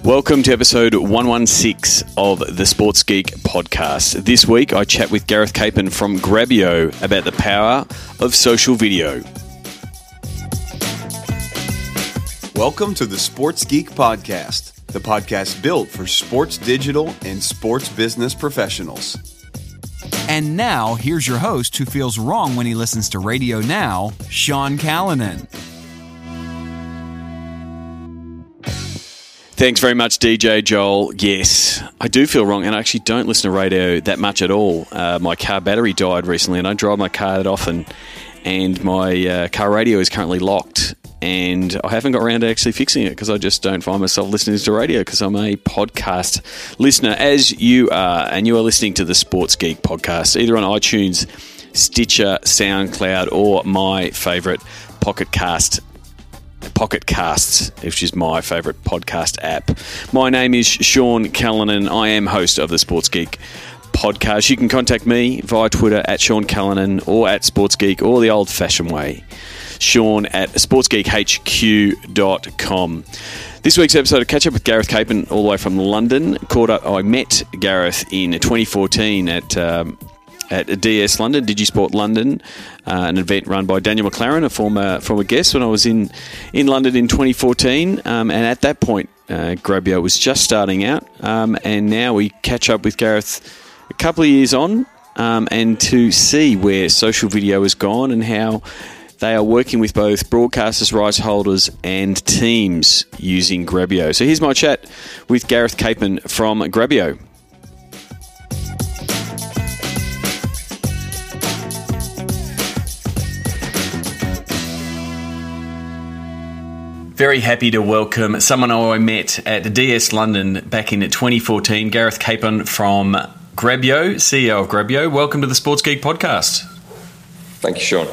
Welcome to episode 116 of the Sports Geek podcast. This week I chat with Gareth Capon from Grabio about the power of social video. Welcome to the Sports Geek podcast, the podcast built for sports digital and sports business professionals. And now, here's your host who feels wrong when he listens to radio now, Sean Callanan. Thanks very much, DJ Joel. Yes, I do feel wrong, and I actually don't listen to radio that much at all. My car battery died recently, and I drive my car that often, and my car radio is currently locked, and I haven't got around to actually fixing it because I just don't find myself listening to radio because I'm a podcast listener, as you are, and you are listening to the Sports Geek podcast, either on iTunes, Stitcher, SoundCloud, or my favourite Pocket Casts, which is my favourite podcast app. My name is Sean Callanan. I am host of the Sports Geek podcast. You can contact me via Twitter at Sean Callanan or at Sports Geek, or the old-fashioned way, Sean at sportsgeekhq.com. This week's episode, I catch up with Gareth Capon all the way from London. I met Gareth in 2014 at DS London, Digisport London, an event run by Daniel McLaren, a former guest when I was in London in 2014. And at that point, Grabio was just starting out. And now we catch up with Gareth a couple of years on and to see where social video has gone and how they are working with both broadcasters, rights holders, and teams using Grabio. So here's my chat with Gareth Capon from Grabio. Very happy to welcome someone I met at DS London back in 2014, Gareth Capon from Grabio, CEO of Grabio. Welcome to the Sports Geek podcast. Thank you, Sean.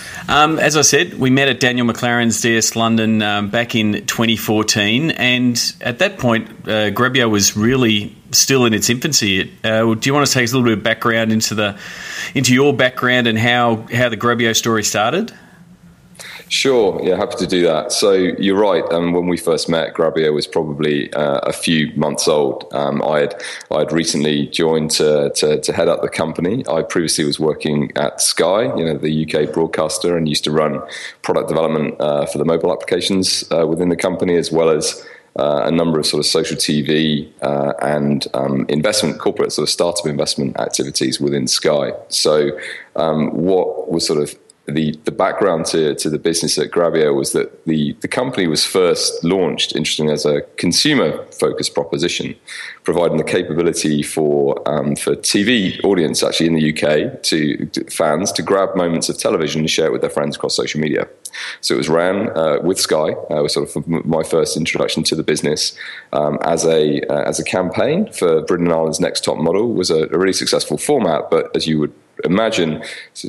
As I said, we met at Daniel McLaren's DS London back in 2014, and at that point, Grabio was really still in its infancy. Do you want to take us a little bit of background into your background and how the Grabio story started? Sure, yeah, happy to do that. So you're right. When we first met, Grabio was probably a few months old. I had recently joined to head up the company. I previously was working at Sky, the UK broadcaster, and used to run product development for the mobile applications within the company, as well as a number of sort of social TV and corporate sort of startup investment activities within Sky. So what was sort of the background to the business at Grabio was that the company was first launched, interestingly, as a consumer-focused proposition, providing the capability for TV audience actually in the UK to fans to grab moments of television and share it with their friends across social media. So it was ran with Sky, was sort of my first introduction to the business as a campaign for Britain and Ireland's Next Top Model. Was a really successful format, but as you would imagine,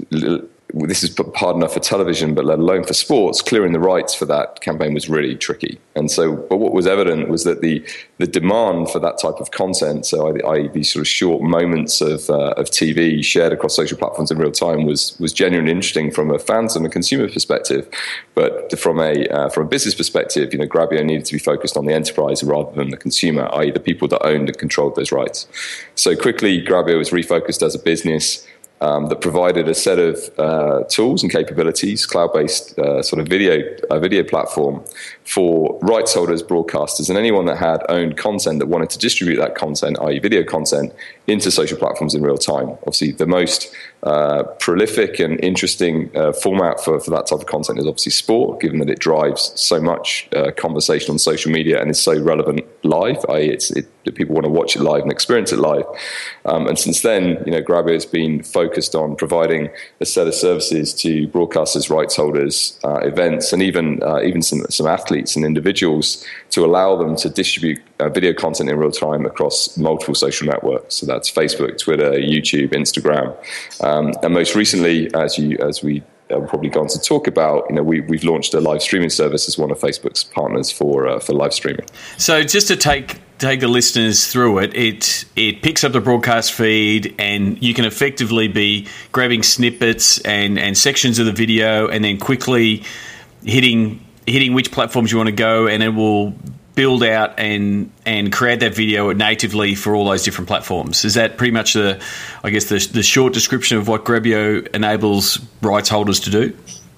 this is hard enough for television, but let alone for sports, clearing the rights for that campaign was really tricky. And so, but what was evident was that the demand for that type of content, so these sort of short moments of TV shared across social platforms in real time, was genuinely interesting from a fans and a consumer perspective. But from a business perspective, Grabio needed to be focused on the enterprise rather than the consumer, i.e. the people that owned and controlled those rights. So quickly, Grabio was refocused as a business that provided a set of tools and capabilities, cloud-based sort of video platform for rights holders, broadcasters, and anyone that had owned content that wanted to distribute that content, i.e. video content, into social platforms in real time. Obviously, the most prolific and interesting format for that type of content is obviously sport, given that it drives so much conversation on social media and is so relevant live, i.e. people want to watch it live and experience it live. And since then, Grabio has been focused on providing a set of services to broadcasters, rights holders, events, and even some athletes and individuals to allow them to distribute video content in real time across multiple social networks. So that's Facebook, Twitter, YouTube, Instagram. And most recently, as we probably gone to talk about, we've launched a live streaming service as one of Facebook's partners for live streaming. So just to take the listeners through it picks up the broadcast feed, and you can effectively be grabbing snippets and sections of the video, and then quickly hitting which platforms you want to go, and it will build out and create that video natively for all those different platforms. Is that pretty much the short description of what Grabio enables rights holders to do?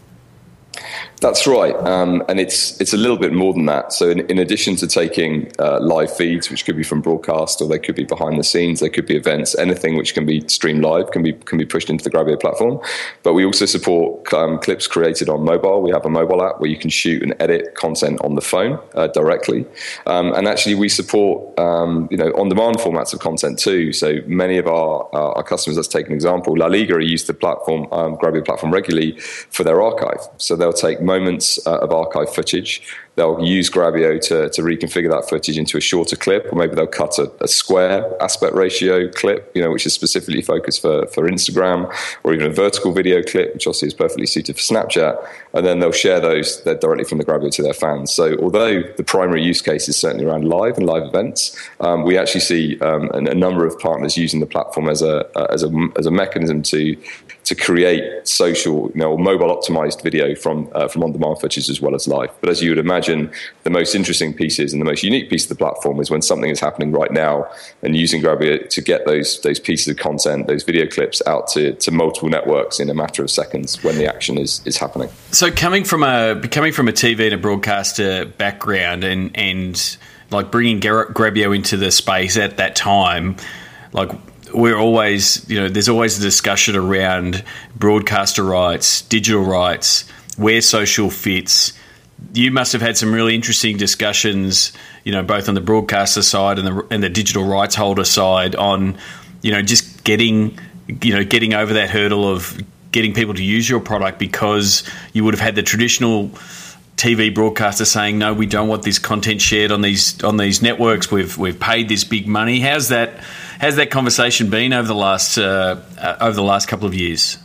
That's right, and it's a little bit more than that. So in addition to taking live feeds, which could be from broadcast, or they could be behind the scenes, they could be events, anything which can be streamed live can be pushed into the Grabio platform. But we also support clips created on mobile. We have a mobile app where you can shoot and edit content on the phone directly, and actually we support on-demand formats of content too. So many of our customers, let's take an example, La Liga use the platform, Grabio platform regularly for their archive. So they'll take moments of archive footage. They'll use Grabio to reconfigure that footage into a shorter clip, or maybe they'll cut a square aspect ratio clip, which is specifically focused for Instagram, or even a vertical video clip, which obviously is perfectly suited for Snapchat. And then they'll share those directly from the Grabio to their fans. So although the primary use case is certainly around live and live events, we actually see a number of partners using the platform as a mechanism to create social, or mobile optimized video from on-demand footage as well as live. But as you would imagine, the most interesting pieces and the most unique piece of the platform is when something is happening right now, and using Grabio to get those pieces of content, those video clips out to multiple networks in a matter of seconds when the action is happening. So coming from a TV and a broadcaster background, and like bringing Grabio into the space at that time, like, we're always, there's always a discussion around broadcaster rights, digital rights, where social fits. You must have had some really interesting discussions, both on the broadcaster side and the digital rights holder side on, just getting over that hurdle of getting people to use your product, because you would have had the traditional TV broadcaster saying, no, we don't want this content shared on these networks. We've paid this big money. How's that conversation been over the last couple of years?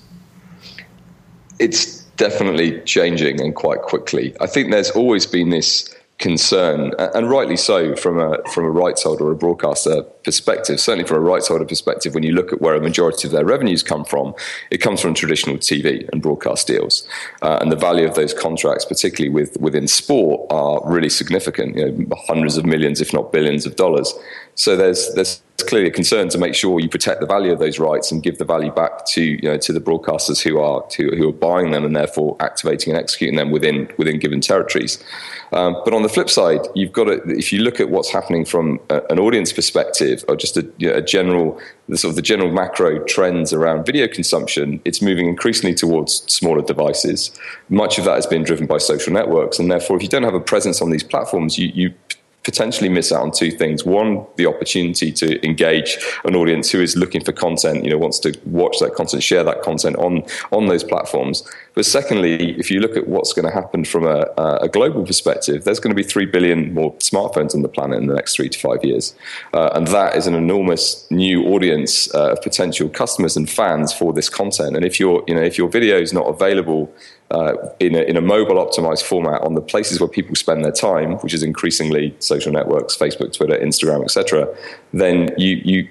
It's definitely changing, and quite quickly. I think there's always been this concern, and rightly so, from a rights holder or a broadcaster perspective. Certainly from a rights holder perspective, when you look at where a majority of their revenues come from, it comes from traditional TV and broadcast deals, and the value of those contracts, particularly within sport, are really significant. Hundreds of millions, if not billions of dollars. So there's clearly a concern to make sure you protect the value of those rights and give the value back to the broadcasters who are buying them, and therefore activating and executing them within given territories. But on the flip side, you've got to, if you look at what's happening from an audience perspective, or just the general macro trends around video consumption, it's moving increasingly towards smaller devices. Much of that has been driven by social networks, and therefore, if you don't have a presence on these platforms, you potentially miss out on two things. One, the opportunity to engage an audience who is looking for content, wants to watch that content, share that content on those platforms. But secondly, if you look at what's going to happen from a global perspective, there's going to be 3 billion more smartphones on the planet in the next 3 to 5 years. And that is an enormous new audience of potential customers and fans for this content. And if your video is not available in a mobile optimized format on the places where people spend their time, which is increasingly social networks, Facebook, Twitter, Instagram, etc., then you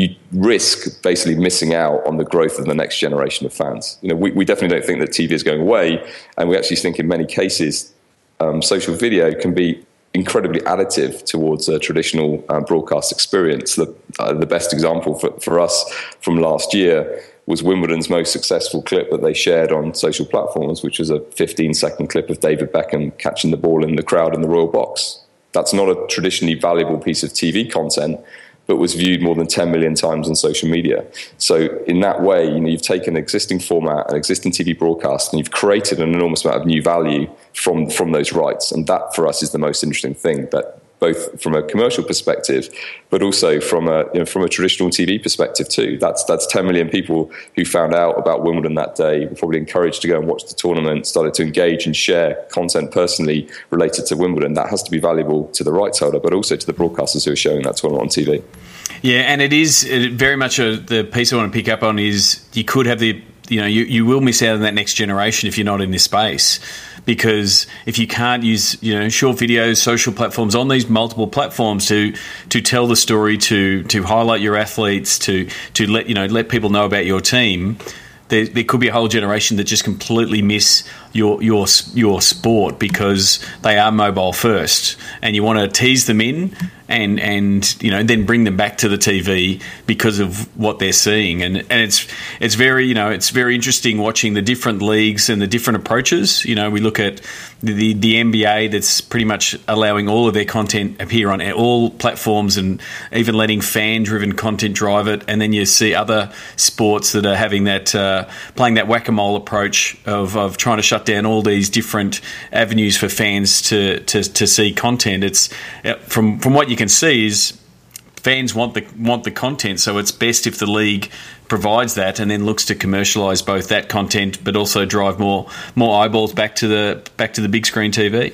risk basically missing out on the growth of the next generation of fans. We definitely don't think that TV is going away, and we actually think in many cases social video can be incredibly additive towards a traditional broadcast experience. The best example for us from last year was Wimbledon's most successful clip that they shared on social platforms, which was a 15-second clip of David Beckham catching the ball in the crowd in the Royal Box. That's not a traditionally valuable piece of TV content, but was viewed more than 10 million times on social media. So in that way, you've taken an existing format, an existing TV broadcast, and you've created an enormous amount of new value from those rights. And that, for us, is the most interesting thing, that both from a commercial perspective, but also from a traditional TV perspective too. That's 10 million people who found out about Wimbledon that day, were probably encouraged to go and watch the tournament, started to engage and share content personally related to Wimbledon. That has to be valuable to the rights holder, but also to the broadcasters who are showing that tournament on TV. Yeah, and it is very much the piece I want to pick up on is you could have you will miss out on that next generation if you're not in this space. Because if you can't use short videos, social platforms on these multiple platforms to tell the story, to highlight your athletes, to let people know about your team, there could be a whole generation that just completely miss your sport because they are mobile first, and you want to tease them in and then bring them back to the TV because of what they're seeing, and it's very it's very interesting watching the different leagues and the different approaches. We look at the NBA that's pretty much allowing all of their content appear on all platforms and even letting fan-driven content drive it, and then you see other sports that are having that playing that whack-a-mole approach of trying to shut down all these different avenues for fans to see content. It's from what you can see is fans want the content, so it's best if the league provides that and then looks to commercialise both that content but also drive more eyeballs back to the big screen TV.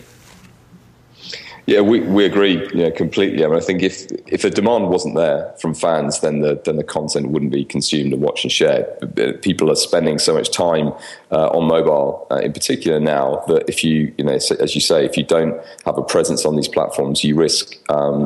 Yeah, we agree, completely. I mean, I think if the demand wasn't there from fans, then the content wouldn't be consumed and watched and shared. People are spending so much time on mobile, in particular now, that if you as you say, if you don't have a presence on these platforms, you risk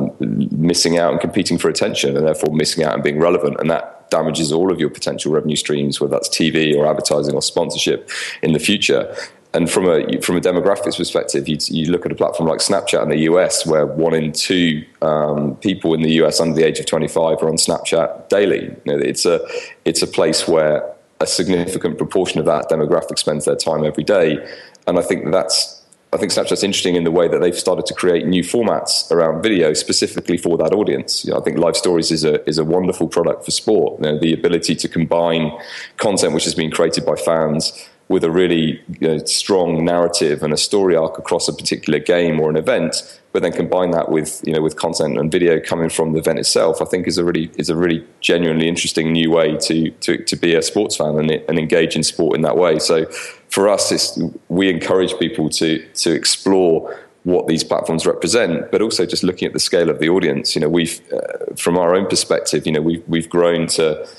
missing out and competing for attention, and therefore missing out and being relevant, and that damages all of your potential revenue streams, whether that's TV or advertising or sponsorship in the future. And from a demographics perspective, you look at a platform like Snapchat in the US, where 1 in 2 people in the US under the age of 25 are on Snapchat daily. It's a place where a significant proportion of that demographic spends their time every day. And I think Snapchat's interesting in the way that they've started to create new formats around video specifically for that audience. I think Live Stories is a wonderful product for sport. The ability to combine content which has been created by fans with a really strong narrative and a story arc across a particular game or an event, but then combine that with content and video coming from the event itself, I think is a really genuinely interesting new way to be a sports fan and engage in sport in that way. So for us, we encourage people to explore what these platforms represent, but also just looking at the scale of the audience. We've from our own perspective, we've grown to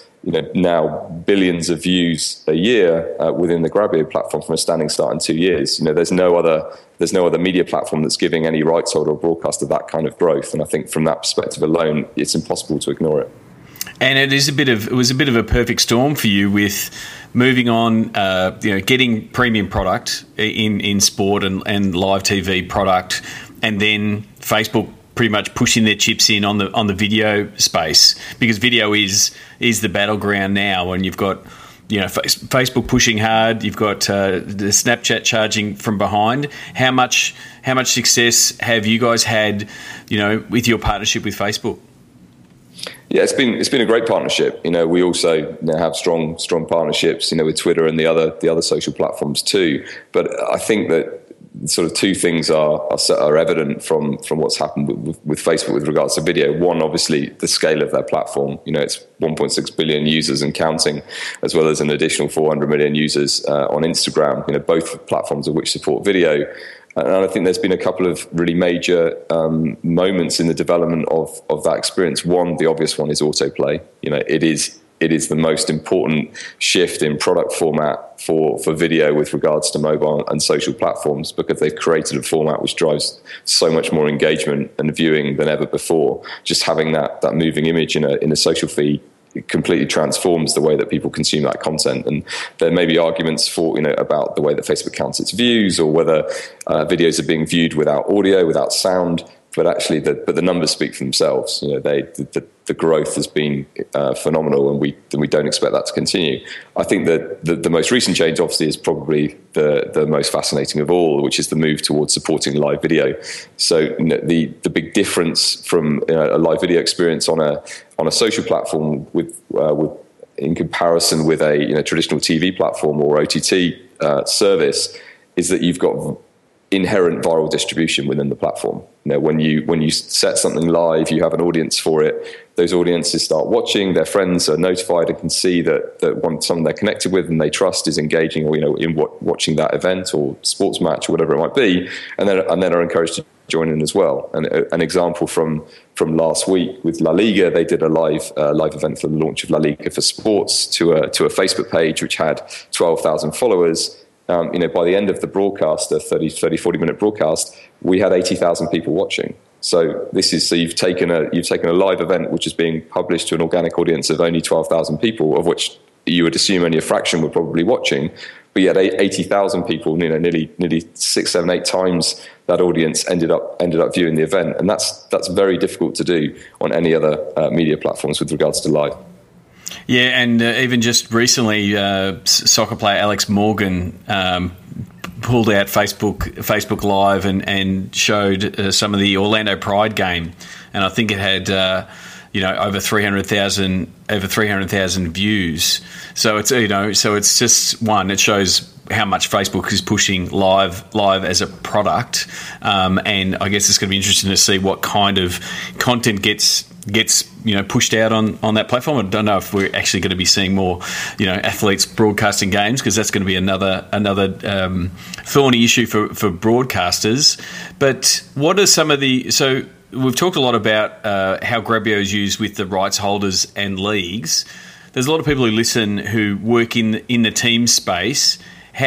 now billions of views a year within the Grabio platform from a standing start in 2 years. There's no other media platform that's giving any rights holder or broadcaster that kind of growth. And I think from that perspective alone, it's impossible to ignore it. And it was a bit of a perfect storm for you with moving on, getting premium product in sport and live TV product, and then Facebook pretty much pushing their chips in on the video space, because video is the battleground now, and you've got Facebook pushing hard, you've got the Snapchat charging from behind. How much success have you guys had with your partnership with Facebook? Yeah, it's been a great partnership. We also have strong partnerships with Twitter and the other social platforms too. But I think that sort of two things are evident from what's happened with Facebook with regards to video. One, obviously, the scale of their platform. It's 1.6 billion users and counting, as well as an additional 400 million users on Instagram. Both platforms of which support video. And I think there's been a couple of really major moments in the development of that experience. One, the obvious one, is autoplay. It is the most important shift in product format for video with regards to mobile and social platforms, because they've created a format which drives so much more engagement and viewing than ever before. Just having that moving image in a social feed, it completely transforms the way that people consume that content. And there may be arguments for about the way that Facebook counts its views, or whether videos are being viewed without audio, without sound. But actually, the numbers speak for themselves. The growth has been phenomenal, and we don't expect that to continue. I think that the most recent change, obviously, is probably the most fascinating of all, which is the move towards supporting live video. So the big difference from a live video experience on a social platform with in comparison with a traditional TV platform or OTT service is that you've got inherent viral distribution within the platform. When you set something live, you have an audience for it. Those audiences start watching. Their friends are notified and can see that someone they're connected with and they trust is engaging, or in watching that event or sports match or whatever it might be, and then are encouraged to join in as well. And an example from last week with La Liga, they did a live event for the launch of La Liga for Sports to a Facebook page which had 12,000 followers. By the end of the broadcast, a 40 minute broadcast, we had 80,000 people watching. So you've taken a live event which is being published to an organic audience of only 12,000 people, of which you would assume only a fraction were probably watching, but but yet 80,000 people, nearly 6, 7, 8 times that audience ended up viewing the event, and that's very difficult to do on any other media platforms with regards to live. Yeah, and even just recently, soccer player Alex Morgan pulled out Facebook Live and showed some of the Orlando Pride game, and I think it had over 300,000 views. So it's it's just one. It shows how much Facebook is pushing live as a product, and I guess it's going to be interesting to see what kind of content gets pushed out on that platform. I don't know if we're actually going to be seeing more athletes broadcasting games, because that's going to be another thorny issue for broadcasters. But what are some of so we've talked a lot about how Grabio is used with the rights holders and leagues. There's a lot of people who listen who work in the team space.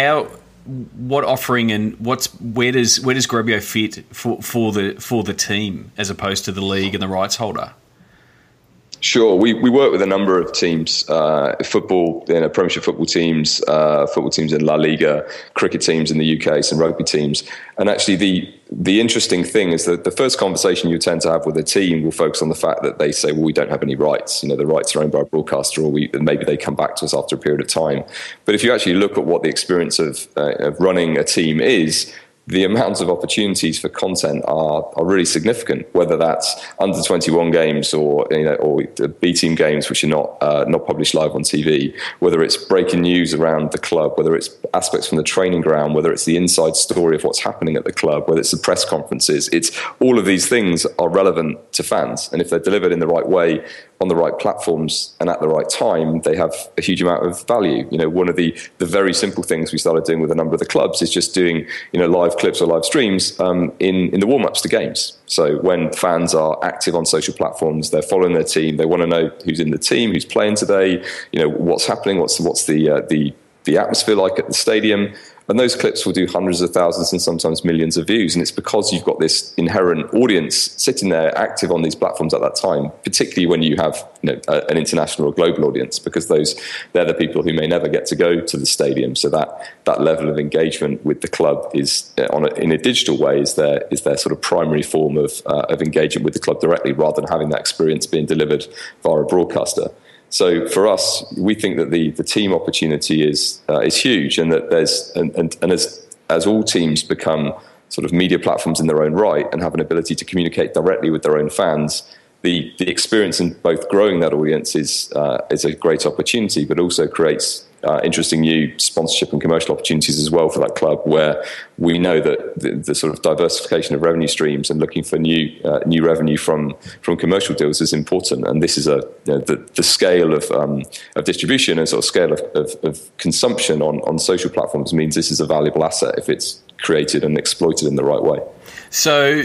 What offering and where does Grabio fit for the team as opposed to the league and the rights holder? Sure, we work with a number of teams, football, Premiership football teams in La Liga, cricket teams in the UK, some rugby teams. And actually the interesting thing is that the first conversation you tend to have with a team will focus on the fact that they say, well, we don't have any rights. The rights are owned by a broadcaster, or maybe they come back to us after a period of time. But if you actually look at what the experience of running a team is, the amounts of opportunities for content are really significant, whether that's under 21 games or B team games which are not published live on TV, whether it's breaking news around the club, whether it's aspects from the training ground, whether it's the inside story of what's happening at the club, whether it's the press conferences. It's all of these things are relevant to fans, and if they're delivered in the right way, on the right platforms and at the right time, they have a huge amount of value. One of the very simple things we started doing with a number of the clubs is just doing live clips or live streams in the warm-ups to games. So when fans are active on social platforms, they're following their team, they want to know who's in the team, who's playing today, what's happening, what's the atmosphere like at the stadium. And those clips will do hundreds of thousands and sometimes millions of views. And it's because you've got this inherent audience sitting there active on these platforms at that time, particularly when you have an international or global audience, because they're the people who may never get to go to the stadium. So that level of engagement with the club is in a digital way is their sort of primary form of engagement with the club directly, rather than having that experience being delivered via a broadcaster. So for us, we think that the team opportunity is huge, and that as all teams become sort of media platforms in their own right and have an ability to communicate directly with their own fans, the experience in both growing that audience is a great opportunity, but also creates interesting new sponsorship and commercial opportunities as well for that club, where we know that the sort of diversification of revenue streams and looking for new revenue from commercial deals is important. And this is the scale of distribution and sort of scale of consumption on social platforms means this is a valuable asset if it's created and exploited in the right way. So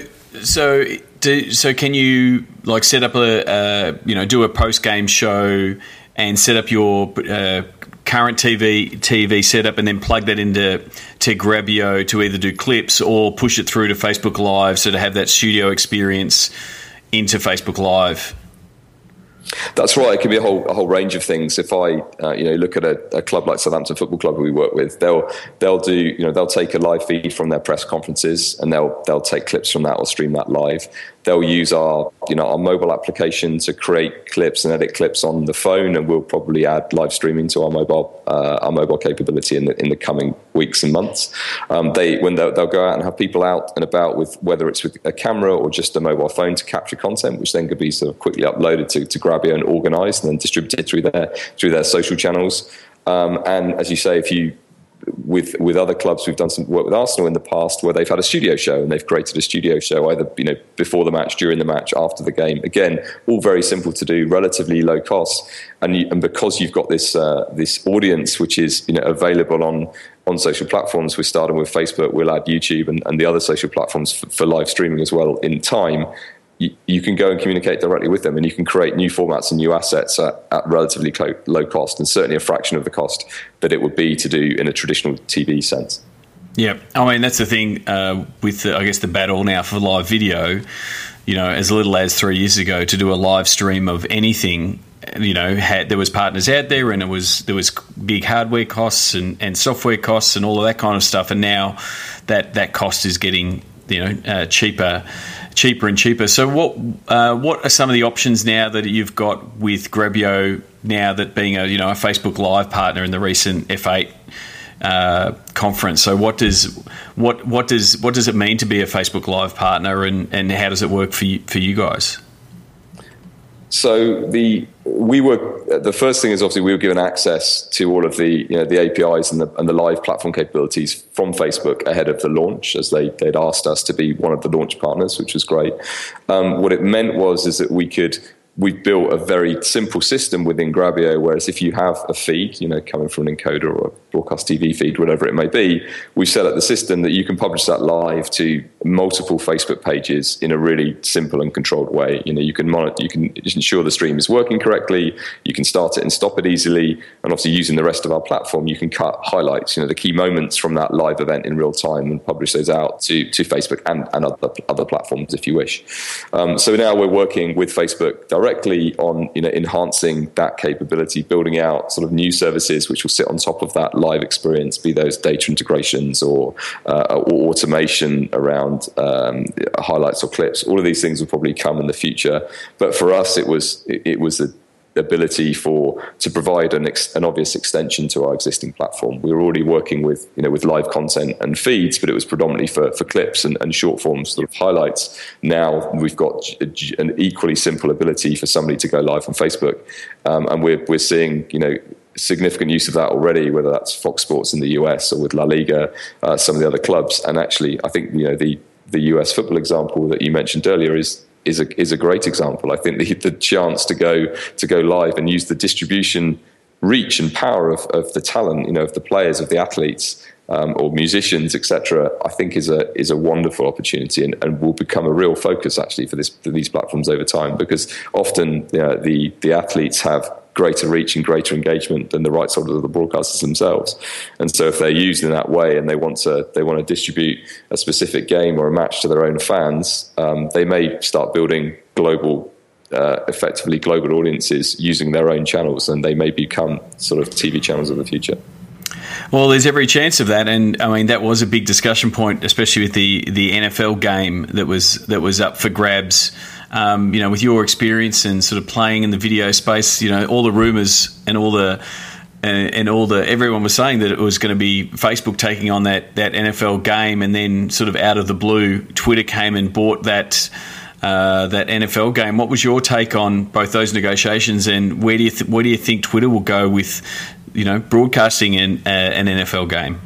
can you set up do a post game show and set up your current TV setup and then plug that into Grabio to either do clips or push it through to Facebook Live, so to have that studio experience into Facebook Live? That's right. It can be a whole range of things. If I look at a club like Southampton Football Club who we work with, they'll take a live feed from their press conferences and they'll take clips from that or stream that live. They'll use our mobile application to create clips and edit clips on the phone, and we'll probably add live streaming to our mobile capability in the coming weeks and months. They'll go out and have people out and about with, whether it's with a camera or just a mobile phone, to capture content, which then could be sort of quickly uploaded to Grabio and organised and then distributed through their social channels. And as you say, with other clubs, we've done some work with Arsenal in the past where they've had a studio show and they've created a studio show either before the match, during the match, after the game. Again, all very simple to do, relatively low cost, and because you've got this audience which is available on social platforms. We're starting with Facebook. We'll add YouTube and the other social platforms for live streaming as well in time. You can go and communicate directly with them, and you can create new formats and new assets at relatively low cost, and certainly a fraction of the cost that it would be to do in a traditional TV sense. Yeah, I mean, that's the thing with, the battle now for live video. As little as 3 years ago, to do a live stream of anything there was partners out there, and there was big hardware costs and software costs and all of that kind of stuff, and now that cost is getting cheaper and cheaper. So what are some of the options now that you've got with Grabio now, that being a Facebook Live partner in the recent F8 conference? So what does it mean to be a Facebook Live partner, and how does it work for you guys? So the first thing is, obviously we were given access to all of the APIs and the live platform capabilities from Facebook ahead of the launch, as they'd asked us to be one of the launch partners, which was great. What it meant is that we built a very simple system within Grabio, whereas if you have a feed, coming from an encoder or a broadcast TV feed, whatever it may be, we've set up the system that you can publish that live to multiple Facebook pages in a really simple and controlled way. You can monitor, you can ensure the stream is working correctly, you can start it and stop it easily, and obviously using the rest of our platform, you can cut highlights, the key moments from that live event in real time, and publish those out to Facebook and other platforms if you wish. So now we're working with Facebook directly on enhancing that capability, building out sort of new services which will sit on top of that live experience, be those data integrations or automation around highlights or clips. All of these things will probably come in the future, but for us it was the ability to provide an obvious extension to our existing platform. We were already working with live content and feeds, but it was predominantly for clips and short form sort of highlights. Now we've got an equally simple ability for somebody to go live on Facebook, and we're seeing significant use of that already, whether that's Fox Sports in the US or with La Liga, some of the other clubs. And actually, I think the US football example that you mentioned earlier is a great example. I think the chance to go live and use the distribution reach and power of the talent, of the players, of the athletes, or musicians, etc., I think is a wonderful opportunity, and will become a real focus actually for these platforms over time, because often the athletes have greater reach and greater engagement than the rights holders of the broadcasters themselves. And so if they're used in that way and they want to distribute a specific game or a match to their own fans, they may start building effectively global audiences using their own channels, and they may become sort of TV channels of the future. Well, there's every chance of that, and I mean that was a big discussion point, especially with the NFL game that was up for grabs. With your experience and sort of playing in the video space, all the rumors and everyone was saying that it was going to be Facebook taking on that NFL game, and then sort of out of the blue, Twitter came and bought that NFL game. What was your take on both those negotiations, and where do you think Twitter will go with broadcasting an NFL game?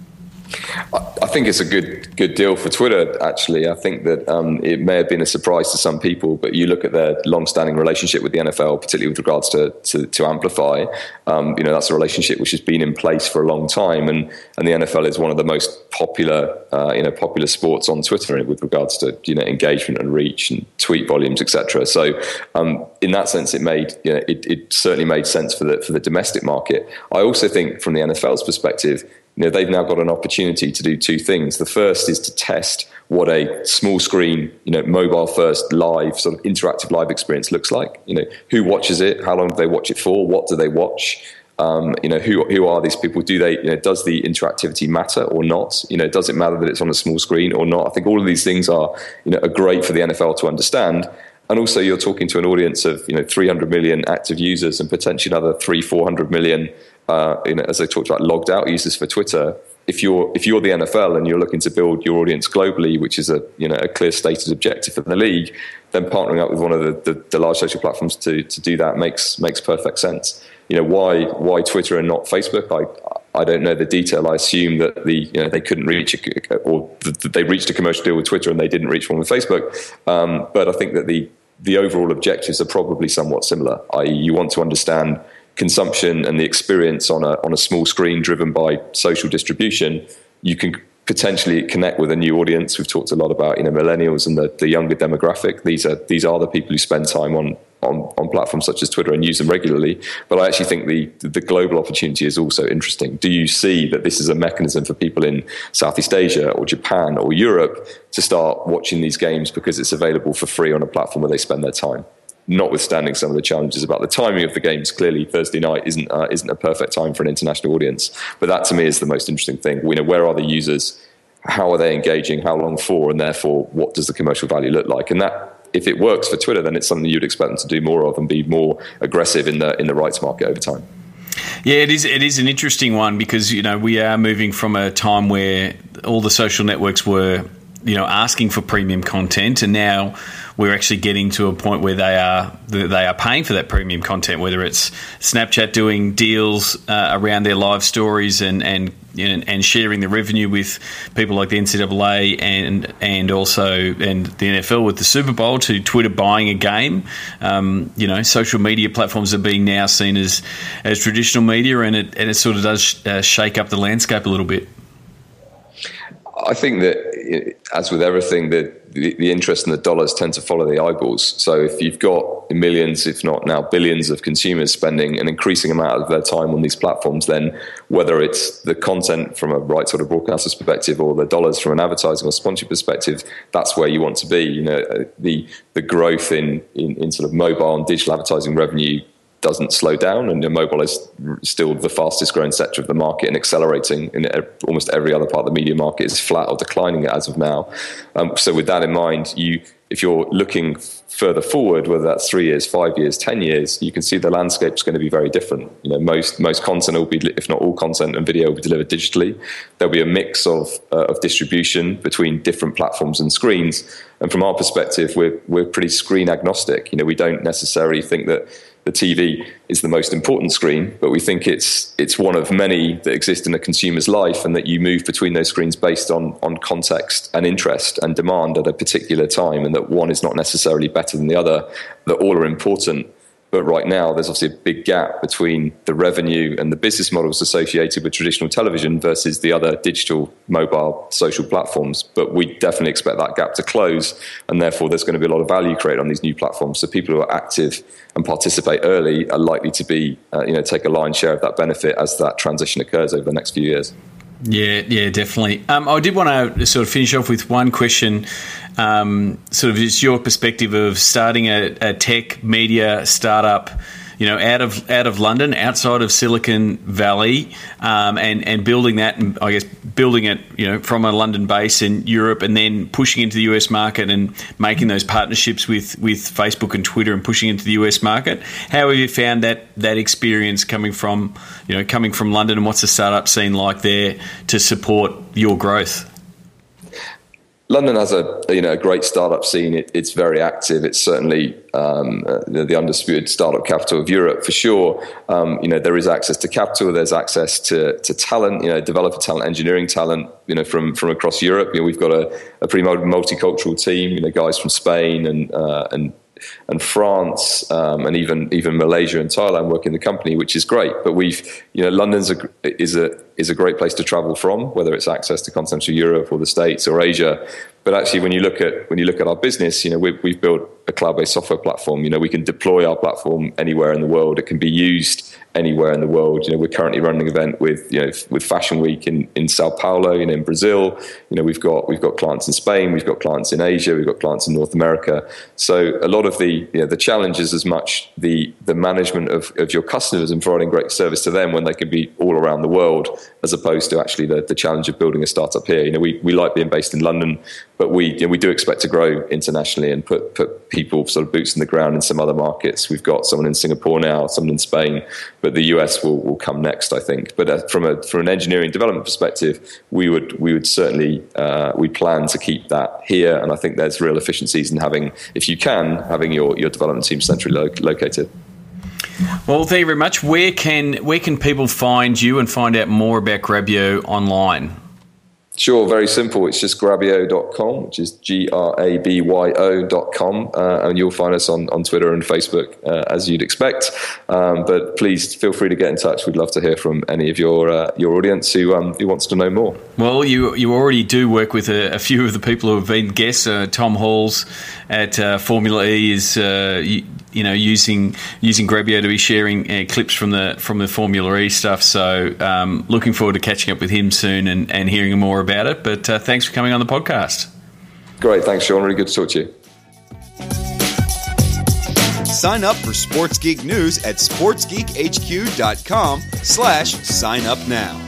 I think it's a good deal for Twitter, actually. I think that it may have been a surprise to some people, but you look at their long-standing relationship with the NFL, particularly with regards to Amplify. That's a relationship which has been in place for a long time, and the NFL is one of the most popular sports on Twitter with regards to engagement and reach and tweet volumes, etc. So in that sense, it certainly made sense for the domestic market. I also think from the NFL's perspective, they've now got an opportunity to do two things. The first is to test what a small screen, mobile first live sort of interactive live experience looks like. Who watches it? How long do they watch it for? What do they watch? Who are these people? Do they, does the interactivity matter or not? Does it matter that it's on a small screen or not? I think all of these things are great for the NFL to understand. And also you're talking to an audience of 300 million active users and potentially another 300-400 million as I talked about, logged out users for Twitter. If you're the NFL and you're looking to build your audience globally, which is a clear stated objective for the league, then partnering up with one of the large social platforms to do that makes perfect sense. Why Twitter and not Facebook? I don't know the detail. I assume that they couldn't reach they reached a commercial deal with Twitter and they didn't reach one with Facebook. But I think that the overall objectives are probably somewhat similar. I.e., you want to understand consumption and the experience on a small screen driven by social distribution. You can potentially connect with a new audience. We've talked a lot about millennials and the younger demographic. These are the people who spend time on platforms such as Twitter and use them regularly. But I actually think the global opportunity is also interesting. Do you see that this is a mechanism for people in Southeast Asia or Japan or Europe to start watching these games because it's available for free on a platform where they spend their time? notwithstanding some of the challenges about the timing of the games. Clearly, Thursday night isn't a perfect time for an international audience. But that, to me, is the most interesting thing. We know, where are the users? How are they engaging? How long for? And therefore, what does the commercial value look like? And that, if it works for Twitter, then it's something you'd expect them to do more of and be more aggressive in the rights market over time. Yeah, it is an interesting one, because we are moving from a time where all the social networks were asking for premium content, and now we're actually getting to a point where they are paying for that premium content, whether it's Snapchat doing deals around their live stories and sharing the revenue with people like the NCAA and also the NFL with the Super Bowl, to Twitter buying a game. Social media platforms are being now seen as traditional media, and it sort of does shake up the landscape a little bit. I think that, as with everything, the interest in the dollars tend to follow the eyeballs. So if you've got millions, if not now billions, of consumers spending an increasing amount of their time on these platforms, then whether it's the content from a rights sort of broadcaster's perspective or the dollars from an advertising or sponsorship perspective, that's where you want to be. The growth in sort of mobile and digital advertising revenue doesn't slow down, and mobile is still the fastest growing sector of the market and accelerating. In almost every other part of the media market is flat or declining as of now. So with that in mind, if you're looking further forward, whether that's 3 years, 5 years, 10 years, you can see the landscape's going to be very different. Most content will be, if not all content and video, will be delivered digitally. There'll be a mix of distribution between different platforms and screens. And from our perspective, we're pretty screen agnostic. We don't necessarily think that the TV is the most important screen, but we think it's one of many that exist in a consumer's life, and that you move between those screens based on context and interest and demand at a particular time, and that one is not necessarily better than the other, that all are important. But right now, there's obviously a big gap between the revenue and the business models associated with traditional television versus the other digital, mobile, social platforms. But we definitely expect that gap to close, and therefore there's going to be a lot of value created on these new platforms. So people who are active and participate early are likely to be, take a lion's share of that benefit as that transition occurs over the next few years. Yeah, definitely. I did want to sort of finish off with one question. Sort of just your perspective of starting a tech media startup, out of London, outside of Silicon Valley, and building that, and I guess building it, from a London base in Europe, and then pushing into the US market and making those partnerships with Facebook and Twitter and pushing into the US market. How have you found that experience coming from London, and what's the startup scene like there to support your growth? London has a great startup scene. It's very active. It's certainly the undisputed startup capital of Europe for sure. There is access to capital. There's access to talent. Developer talent, engineering talent. From across Europe. We've got a pretty multicultural team. Guys from Spain and France, and even Malaysia and Thailand work in the company, which is great. But London's is a great place to travel from, whether it's access to continental Europe or the States or Asia. But actually, when you look at our business, we've built a cloud-based software platform. We can deploy our platform anywhere in the world. It can be used anywhere in the world. We're currently running an event with Fashion Week in Sao Paulo, in Brazil. We've got clients in Spain, we've got clients in Asia, we've got clients in North America. So a lot of the challenge is as much the management of your customers and providing great service to them when they can be all around the world, as opposed to actually the challenge of building a startup here. We like being based in London, but we do expect to grow internationally and put people sort of boots in the ground in some other markets. We've got someone in Singapore now, someone in Spain, but the US will come next, I think. But from an engineering development perspective, we would certainly we plan to keep that here, and I think there's real efficiencies in having your development team centrally located. Well, thank you very much. Where can people find you and find out more about Grabyo online? Sure, very simple. It's just grabyo.com, which is grabyo.com, and you'll find us on Twitter and Facebook, as you'd expect. But please feel free to get in touch. We'd love to hear from any of your audience who wants to know more. Well, you already do work with a few of the people who have been guests. Tom Halls at Formula E is using Grabyo to be sharing clips from the Formula E stuff. So looking forward to catching up with him soon and hearing more about it. But thanks for coming on the podcast. Great. Thanks, Sean. Really good to talk to you. Sign up for Sports Geek News at sportsgeekhq.com/sign up now.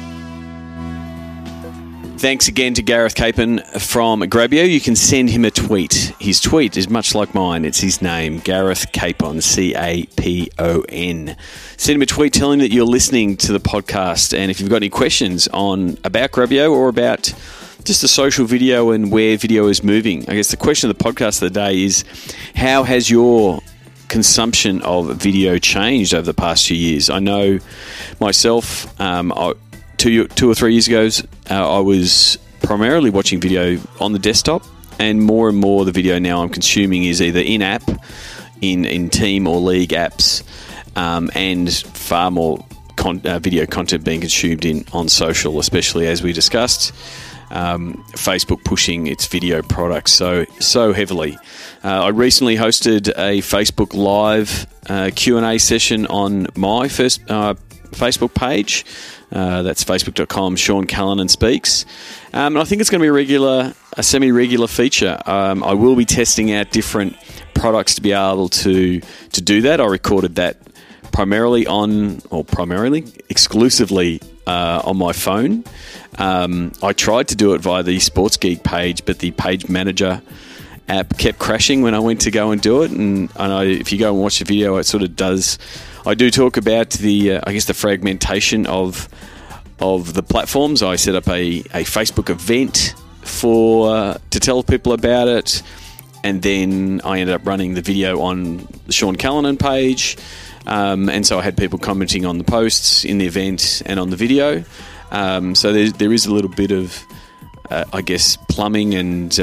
Thanks again to Gareth Capon from Grabio. You can send him a tweet. His tweet is much like mine. It's his name, Gareth Capon, Capon. Send him a tweet telling him that you're listening to the podcast. And if you've got any questions about Grabio or about just the social video and where video is moving, I guess the question of the podcast of the day is, how has your consumption of video changed over the past 2 years? I know myself, 2 or 3 years ago, I was primarily watching video on the desktop, and more the video now I'm consuming is either in-app, in team or league apps, and far more video content being consumed on social, especially as we discussed. Facebook pushing its video products so heavily. I recently hosted a Facebook Live Q&A session on my first Facebook page. That's facebook.com, Sean Callanan Speaks. And I think it's going to be a semi-regular feature. I will be testing out different products to be able to do that. I recorded that exclusively on my phone. I tried to do it via the Sports Geek page, but the page manager app kept crashing when I went to go and do it. And if you go and watch the video, it sort of does. I do talk about the fragmentation of the platforms. I set up a Facebook event to tell people about it, and then I ended up running the video on the Sean Callanan page. And so I had people commenting on the posts in the event and on the video. So there is a little bit of, plumbing and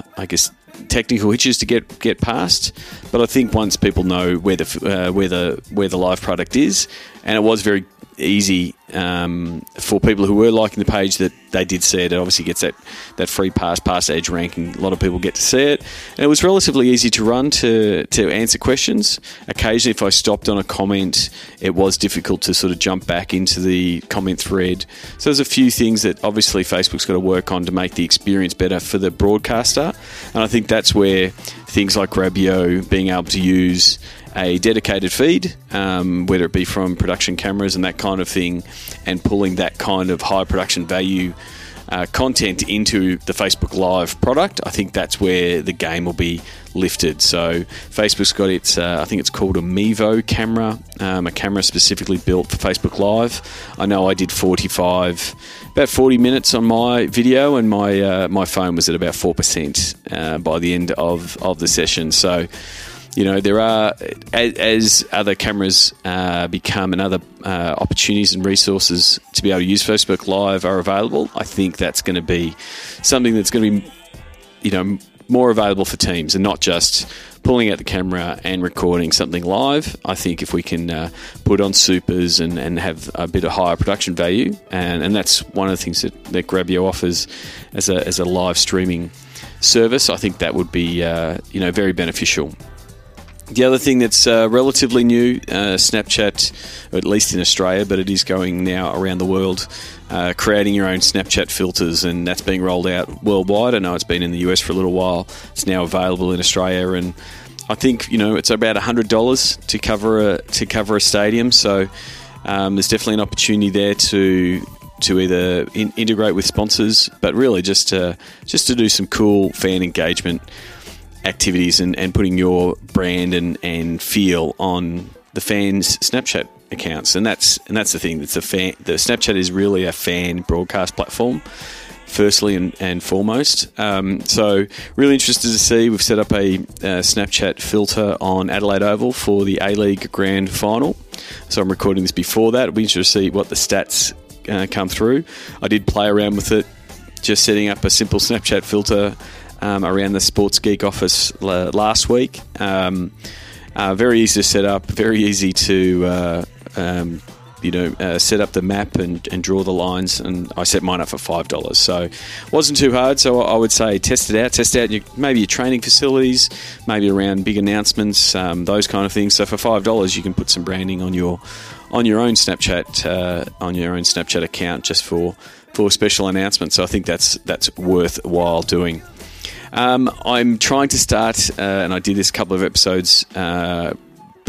technical hitches to get past. But I think once people know where the live product is, and it was very easy for people who were liking the page that they did see it. It obviously gets that free past edge ranking. A lot of people get to see it, and it was relatively easy to run to answer questions. Occasionally, if I stopped on a comment, it was difficult to sort of jump back into the comment thread. So there's a few things that obviously Facebook's got to work on to make the experience better for the broadcaster, and I think that's where things like Grabio, being able to use a dedicated feed, whether it be from production cameras and that kind of thing, and pulling that kind of high production value content into the Facebook Live product, I think that's where the game will be lifted. So Facebook's got its, I think it's called a Mevo camera, a camera specifically built for Facebook Live. I know I did about 40 minutes on my video, and my phone was at about 4% by the end of the session. So, you know, there are, as other cameras become and other opportunities and resources to be able to use Facebook Live are available, I think that's going to be something that's going to be, you know, more available for teams and not just pulling out the camera and recording something live. I think if we can put on supers and have a bit of higher production value, and that's one of the things that Grabio offers as a live streaming service, I think that would be very beneficial. The other thing that's relatively new, Snapchat, or at least in Australia, but it is going now around the world, creating your own Snapchat filters, and that's being rolled out worldwide. I know it's been in the US for a little while. It's now available in Australia, and I think, you know, it's about $100 to cover a stadium. So there's definitely an opportunity there to either integrate with sponsors, but really just to do some cool fan engagement activities and putting your brand and feel on the fans' Snapchat accounts, and that's the thing. That's the Snapchat is really a fan broadcast platform, firstly and foremost. So really interested to see. We've set up a Snapchat filter on Adelaide Oval for the A-League Grand Final. So I'm recording this before that. It'll be interesting to see what the stats come through. I did play around with it, just setting up a simple Snapchat filter around the Sports Geek office last week. Very easy to set up, very easy to set up the map and draw the lines, and I set mine up for $5, so it wasn't too hard. So I would say test out maybe your training facilities, maybe around big announcements, those kind of things. So for $5 you can put some branding on your own Snapchat account just for special announcements. So I think that's worthwhile doing. I'm trying to start, and I did this a couple of episodes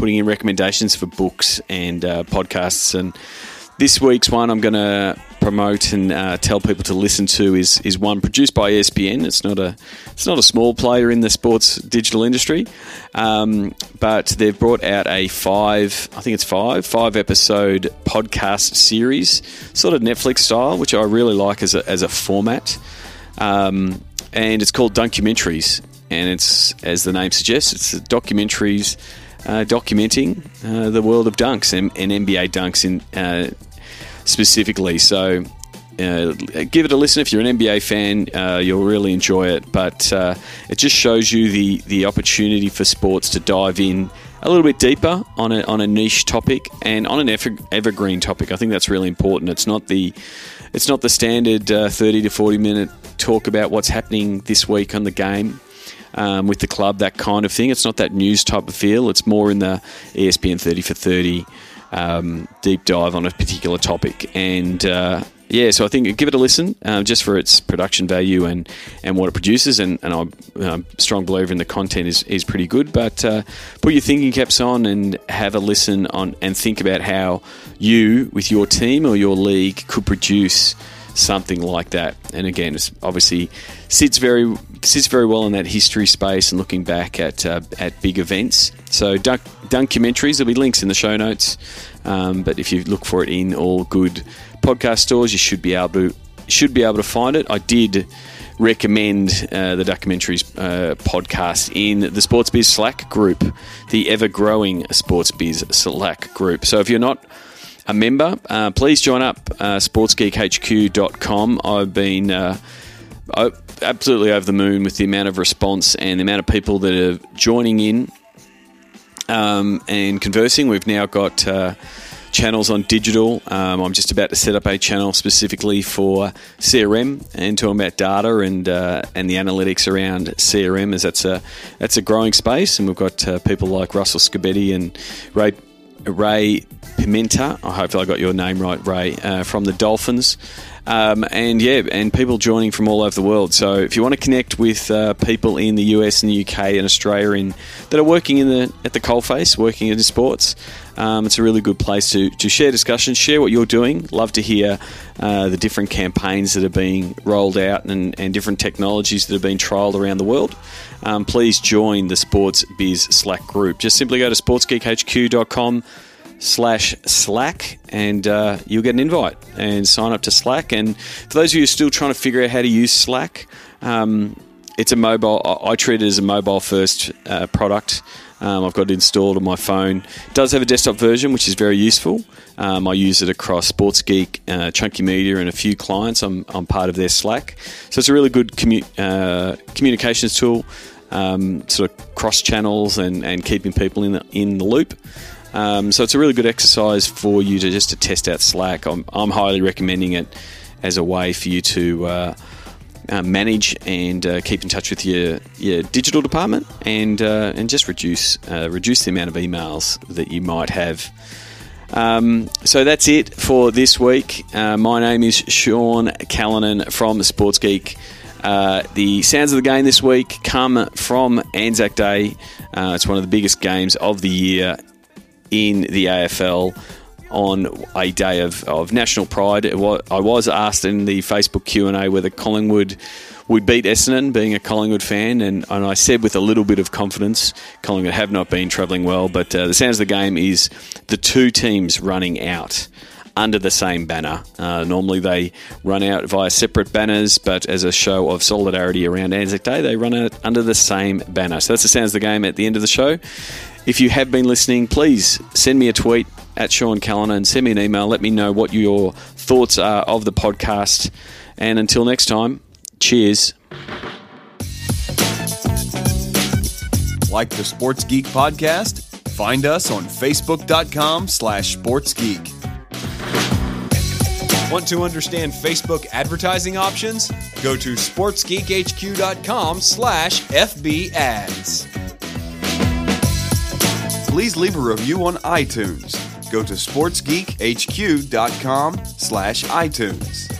putting in recommendations for books and podcasts. And this week's one I'm going to promote and tell people to listen to is one produced by ESPN. It's not a small player in the sports digital industry, but they've brought out a five episode podcast series, sort of Netflix style, which I really like as a format. And it's called Dunkumentaries, and it's, as the name suggests, it's documentaries documenting the world of dunks and NBA dunks in specifically. So give it a listen. If you're an NBA fan, you'll really enjoy it. But it just shows you the opportunity for sports to dive in a little bit deeper on a niche topic and on an evergreen topic. I think that's really important. It's not the standard 30 to 40 minute talk about what's happening this week on the game with the club, that kind of thing. It's not that news type of feel. It's more in the ESPN 30 for 30 deep dive on a particular topic. And so I think give it a listen just for its production value and what it produces. And I'm a strong believer in the content is pretty good. But put your thinking caps on and have a listen on and think about how you, with your team or your league, could produce something like that. And again, it's obviously sits very well in that history space and looking back at big events. So Dunkumentaries, there'll be links in the show notes. But if you look for it in all good podcast stores, you should be able to find it. I did recommend the Dunkumentaries podcast in the Sports Biz Slack group, the ever-growing Sports Biz Slack group. So if you're not a member, please join up, sportsgeekhq.com. I've been absolutely over the moon with the amount of response and the amount of people that are joining in and conversing. We've now got channels on digital. I'm just about to set up a channel specifically for CRM and talking about data and the analytics around CRM, as that's a growing space. And we've got people like Russell Scabetti and Ray Pimenta, I hope I got your name right, Ray, from the Dolphins, and people joining from all over the world. So if you want to connect with people in the US and the UK and Australia that are working at the coalface, working in sports, it's a really good place to share discussions, share what you're doing. Love to hear the different campaigns that are being rolled out and different technologies that are being trialled around the world. Please join the Sports Biz Slack group. Just simply go to sportsgeekhq.com/Slack and you'll get an invite and sign up to Slack. And for those of you who are still trying to figure out how to use Slack, it's a mobile. I treat it as a mobile first product. I've got it installed on my phone. It does have a desktop version, which is very useful. I use it across Sports Geek, Chunky Media, and a few clients. I'm part of their Slack. So it's a really good communications tool, sort of cross channels and keeping people in the loop. So it's a really good exercise for you to test out Slack. I'm highly recommending it as a way for you to manage and keep in touch with your digital department and just reduce the amount of emails that you might have. So that's it for this week. My name is Sean Callanan from Sports Geek. The sounds of the game this week come from Anzac Day. It's one of the biggest games of the year in the AFL on a day of national pride. I was asked in the Facebook Q&A whether Collingwood would beat Essendon, being a Collingwood fan, and I said with a little bit of confidence, Collingwood have not been travelling well, but the sounds of the game is the two teams running out under the same banner. Normally they run out via separate banners, but as a show of solidarity around Anzac Day, they run out under the same banner. So that's the sounds of the game at the end of the show. If you have been listening, please send me a tweet at Sean Callanan, send me an email, let me know what your thoughts are of the podcast. And until next time, cheers. Like the Sports Geek podcast? Find us on facebook.com/sportsgeek. Want to understand Facebook advertising options? Go to sportsgeekhq.com/FB ads. Please leave a review on iTunes. Go to sportsgeekhq.com/iTunes.